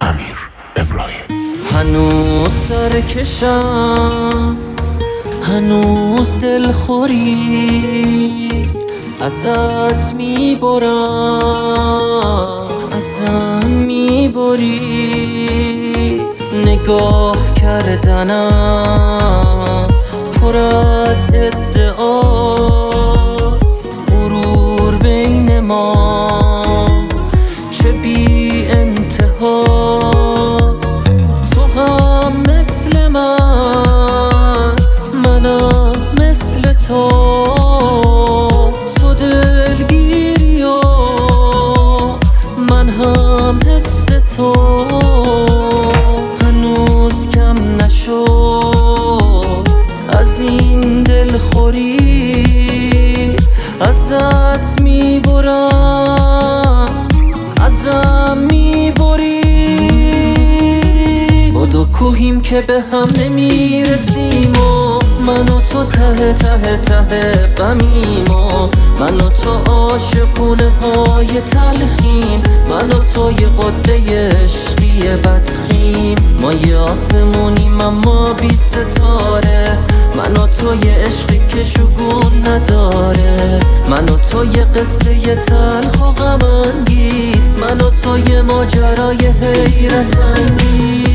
امیر ابراهیم. هنوز سرکشم، هنوز دلخوری ازت میبرم، ازم میبری. نگاه کردنم پر از ادعاست، غرور بین ما چه بی انتهاست. تو هم مثل من، منم مثل تو، تو دلگیری و من هم حس تو. هنوز کم نشد از این دلخوری، ازت میبرم، ازم میبری. بدو کوهیم که به هم نمیرسیم و من و تو ته ته ته غمیم و من و تو عاشقونه های تلخیم، من و تو یه قده عشقی بدخیم. ما یه آسمونیم اما بی ستاره، من و تو یه عشقی که شگون نداره، من و تو یه قصه یه تلخ و غم انگیز، من و تو یه ماجرای حیرت انگیز.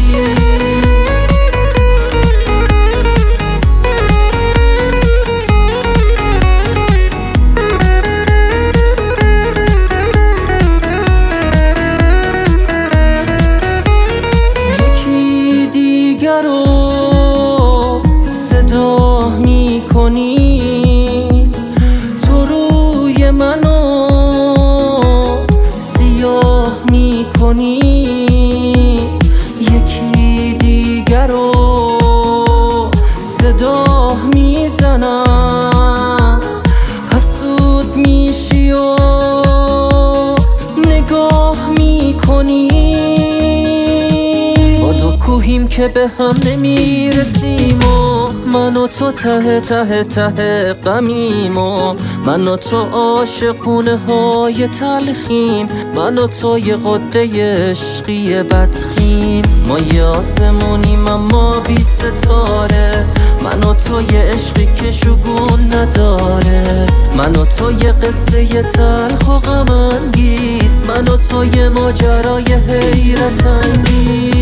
صدا میکنی تو روی منو سیاه میکنی، یکی دیگر رو صدا میزنم، حسود میشی و نگاه میکنی. بدو کوهیم که به هم نمیرسیم و من و تو ته ته ته غمیم و من و تو عاشقونه های تلخیم، من و تو یه قده عشقی بدخیم. ما یه آسمونیم اما بی ستاره، من و تو یه عشقی که شگون نداره، من و تو یه قصه یه تلخ و غم انگیز، من و تو یه ماجرای حیرت انگیز.